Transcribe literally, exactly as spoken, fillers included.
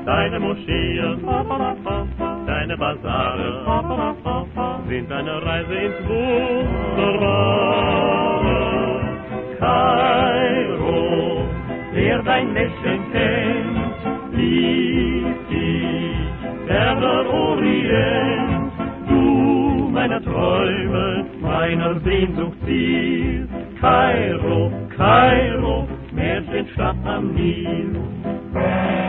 deine Moscheen, deine Basare sind eine Reise ins Wunderbare. Kairo, wer dein Lächeln kennt, liebt dich, ferner Orient. Du, meiner Träume, meiner Sehnsucht Ziel. Kairo, Kairo, Märchenstadt am Nil.